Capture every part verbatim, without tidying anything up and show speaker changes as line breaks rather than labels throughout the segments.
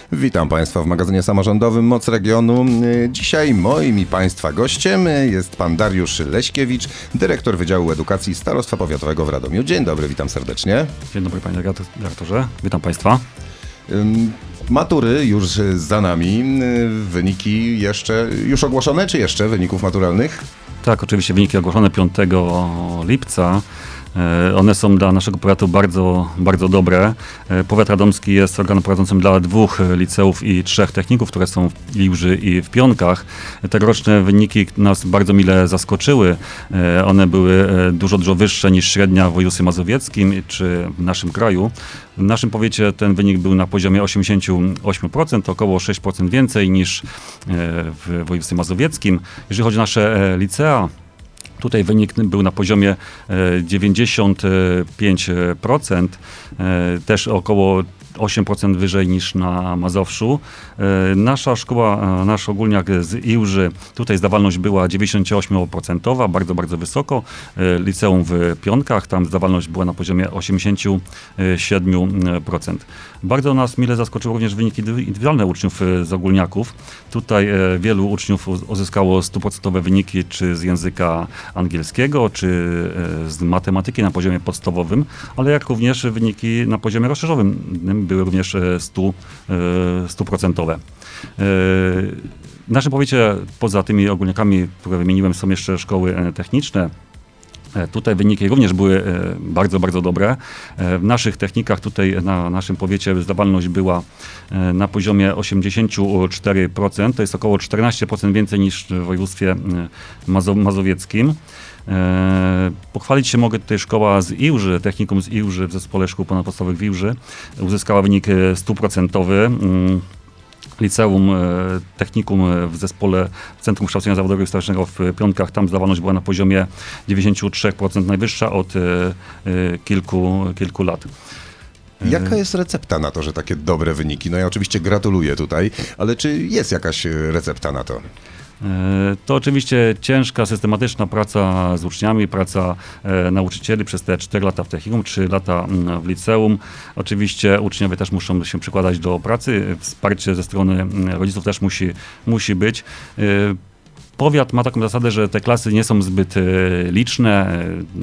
Witam Państwa w magazynie samorządowym Moc Regionu. Dzisiaj moim i Państwa gościem jest Pan Dariusz Leśkiewicz, dyrektor Wydziału Edukacji Starostwa Powiatowego w Radomiu. Dzień dobry, witam serdecznie.
Dzień dobry Panie Dyrektorze, witam Państwa.
Matury już za nami. Wyniki jeszcze, już ogłoszone, czy jeszcze wyników maturalnych?
Tak, oczywiście wyniki ogłoszone piątego lipca. One są dla naszego powiatu bardzo, bardzo dobre. Powiat radomski jest organem prowadzącym dla dwóch liceów i trzech techników, które są w Iłży i w Pionkach. Tegoroczne wyniki nas bardzo mile zaskoczyły. One były dużo, dużo wyższe niż średnia w województwie mazowieckim czy w naszym kraju. W naszym powiecie ten wynik był na poziomie osiemdziesiąt osiem procent, około sześć procent więcej niż w województwie mazowieckim. Jeżeli chodzi o nasze licea, tutaj wynik był na poziomie dziewięćdziesiąt pięć procent, też około osiem procent wyżej niż na Mazowszu. Nasza szkoła, nasz ogólniak z Iłży, tutaj zdawalność była dziewięćdziesiąt osiem procent, bardzo, bardzo wysoko. Liceum w Pionkach, tam zdawalność była na poziomie osiemdziesiąt siedem procent. Bardzo nas mile zaskoczyły również wyniki indywidualne uczniów z ogólniaków. Tutaj wielu uczniów uzyskało stuprocentowe wyniki, czy z języka angielskiego, czy z matematyki na poziomie podstawowym, ale jak również wyniki na poziomie rozszerzowym były również stuprocentowe. W naszym powiecie, poza tymi ogólniakami, które wymieniłem, są jeszcze szkoły techniczne. Tutaj wyniki również były bardzo, bardzo dobre. W naszych technikach tutaj na naszym powiecie zdawalność była na poziomie osiemdziesiąt cztery procent. To jest około czternaście procent więcej niż w województwie mazo- mazowieckim. Pochwalić się mogę tutaj szkoła z Iłży, technikum z Iłży w zespole szkół ponadpodstawowych w Iłży. Uzyskała wynik stuprocentowy. Liceum, technikum w zespole w Centrum Kształcenia Zawodowego i Stołecznego w Pionkach, tam zdawalność była na poziomie dziewięćdziesiąt trzy procent, najwyższa od kilku, kilku lat.
Jaka jest recepta na to, że takie dobre wyniki? No ja oczywiście gratuluję tutaj, ale czy jest jakaś recepta na to?
To oczywiście ciężka, systematyczna praca z uczniami, praca e, nauczycieli przez te cztery lata w technikum, trzy lata w liceum. Oczywiście uczniowie też muszą się przykładać do pracy, wsparcie ze strony rodziców też musi, musi być. E, powiat ma taką zasadę, że te klasy nie są zbyt e, liczne.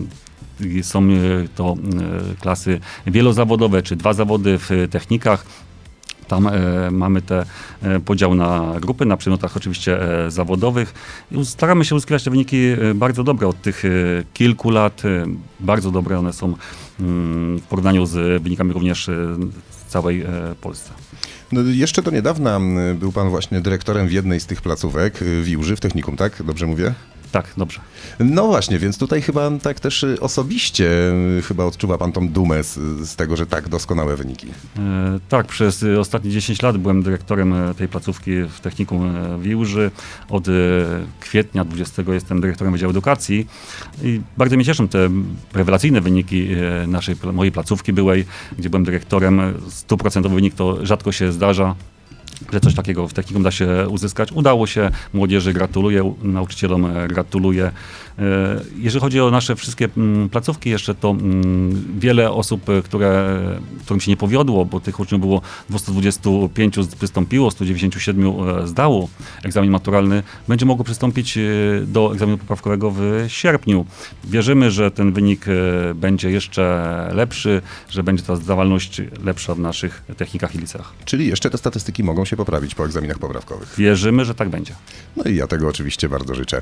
E, są to e, klasy wielozawodowe, czy dwa zawody w technikach. Tam e, mamy te e, podział na grupy, na przedmiotach oczywiście e, zawodowych. I staramy się uzyskiwać te wyniki e, bardzo dobre od tych e, kilku lat. E, bardzo dobre one są mm, w porównaniu z wynikami również e, w całej e, Polsce.
No, jeszcze do niedawna był Pan właśnie dyrektorem w jednej z tych placówek w Iłży, w technikum, tak? Dobrze mówię?
Tak, dobrze.
No właśnie, więc tutaj chyba tak też osobiście chyba odczuwa Pan tą dumę z, z tego, że tak doskonałe wyniki.
E, tak, przez ostatnie dziesięć lat byłem dyrektorem tej placówki w technikum w Iłży. Od e, kwietnia dwudziestego jestem dyrektorem Wydziału Edukacji i bardzo mnie cieszą te rewelacyjne wyniki e, naszej, mojej placówki byłej, gdzie byłem dyrektorem. Stuprocentowy wynik to rzadko się zdarza, że coś takiego w technikum da się uzyskać. Udało się, młodzieży gratuluję, nauczycielom gratuluję. Jeżeli chodzi o nasze wszystkie placówki jeszcze, to wiele osób, które, którym się nie powiodło, bo tych uczniów było dwieście dwadzieścia pięć przystąpiło, sto dziewięćdziesiąt siedem zdało egzamin maturalny, będzie mogło przystąpić do egzaminu poprawkowego w sierpniu. Wierzymy, że ten wynik będzie jeszcze lepszy, że będzie ta zdawalność lepsza w naszych technikach i liceach.
Czyli jeszcze te statystyki mogą się poprawić po egzaminach poprawkowych.
Wierzymy, że tak będzie.
No i ja tego oczywiście bardzo życzę.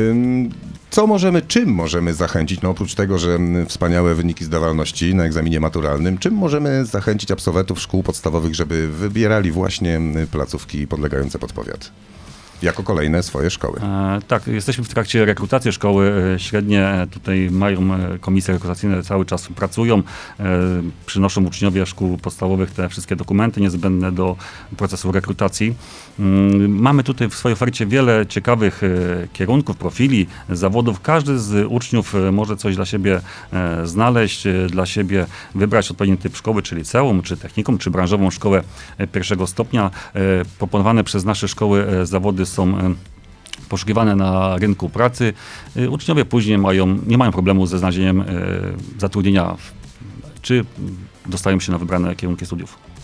Co możemy, czym możemy zachęcić, no oprócz tego, że wspaniałe wyniki zdawalności na egzaminie maturalnym, czym możemy zachęcić absolwentów szkół podstawowych, żeby wybierali właśnie placówki podlegające pod powiat? Jako kolejne swoje szkoły.
E, tak, jesteśmy w trakcie rekrutacji szkoły średnie. Tutaj mają komisje rekrutacyjne, cały czas pracują. E, przynoszą uczniowie szkół podstawowych te wszystkie dokumenty niezbędne do procesu rekrutacji. Mm, mamy tutaj w swojej ofercie wiele ciekawych e, kierunków, profili, zawodów. Każdy z uczniów może coś dla siebie e, znaleźć, e, dla siebie wybrać odpowiedni typ szkoły, czy liceum, czy technikum, czy branżową szkołę e, pierwszego stopnia. E, proponowane przez nasze szkoły e, zawody są poszukiwane na rynku pracy. Uczniowie później mają, nie mają problemu ze znalezieniem zatrudnienia, czy dostają się na wybrane kierunki studiów.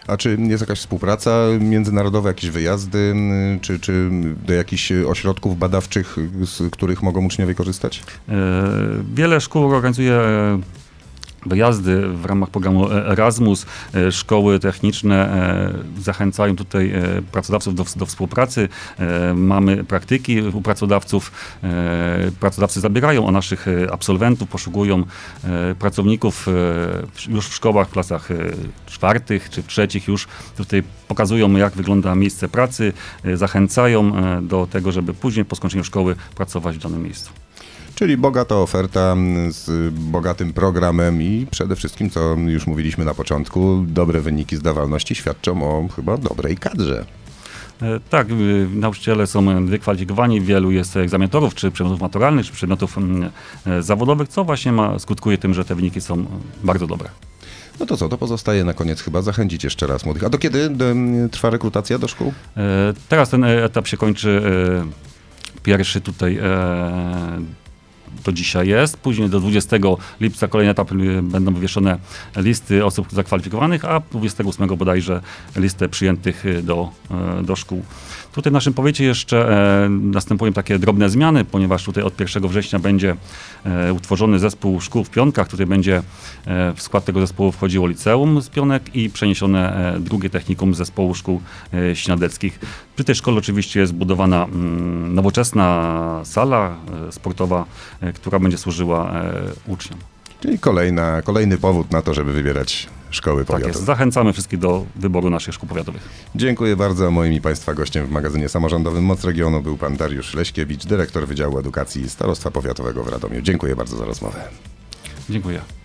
A czy jest jakaś współpraca międzynarodowa, jakieś wyjazdy, czy, czy do jakichś ośrodków badawczych, z których mogą uczniowie korzystać?
E, Wiele szkół organizuje e, wyjazdy w ramach programu Erasmus. E, Szkoły techniczne e, zachęcają tutaj e, pracodawców do, do współpracy. E, Mamy praktyki u pracodawców. E, Pracodawcy zabierają o naszych e, absolwentów, poszukują e, pracowników e, w- już w szkołach w klasach e, czwartych czy w trzecich już. Tutaj pokazują, jak wygląda miejsce pracy, e, zachęcają e, do tego, żeby później po skończeniu szkoły pracować w danym miejscu.
Czyli bogata oferta z bogatym programem i przede wszystkim, co już mówiliśmy na początku, dobre wyniki zdawalności świadczą o chyba dobrej kadrze.
E, Tak, y, nauczyciele są wykwalifikowani, wielu jest egzaminatorów, czy przedmiotów maturalnych, czy przedmiotów mm, e, zawodowych, co właśnie ma, skutkuje tym, że te wyniki są bardzo dobre.
No to co, to pozostaje na koniec chyba zachęcić jeszcze raz młodych. A do kiedy em, trwa rekrutacja do szkół?
E, Teraz ten e, etap się kończy, e, pierwszy tutaj e, to dzisiaj jest, później do dwudziestego lipca kolejny etap y, będą wywieszone listy osób zakwalifikowanych, a dwudziestego ósmego bodajże listę przyjętych y, do, e, do szkół. Tutaj w naszym powiecie jeszcze e, następują takie drobne zmiany, ponieważ tutaj od pierwszego września będzie e, utworzony zespół szkół w Pionkach. Tutaj będzie e, w skład tego zespołu wchodziło liceum z Pionek i przeniesione e, drugie technikum z zespołu szkół e, śniadeckich. Przy tej szkole oczywiście jest zbudowana mm, nowoczesna sala e, sportowa, e, która będzie służyła e, uczniom.
Czyli kolejna, kolejny powód na to, żeby wybierać szkoły
Tak
powiatu.
jest. Zachęcamy wszystkich do wyboru naszych szkół powiatowych.
Dziękuję bardzo. Moim i Państwa gościem w magazynie samorządowym Moc Regionu był pan Dariusz Leśkiewicz, dyrektor Wydziału Edukacji Starostwa Powiatowego w Radomiu. Dziękuję bardzo za rozmowę.
Dziękuję.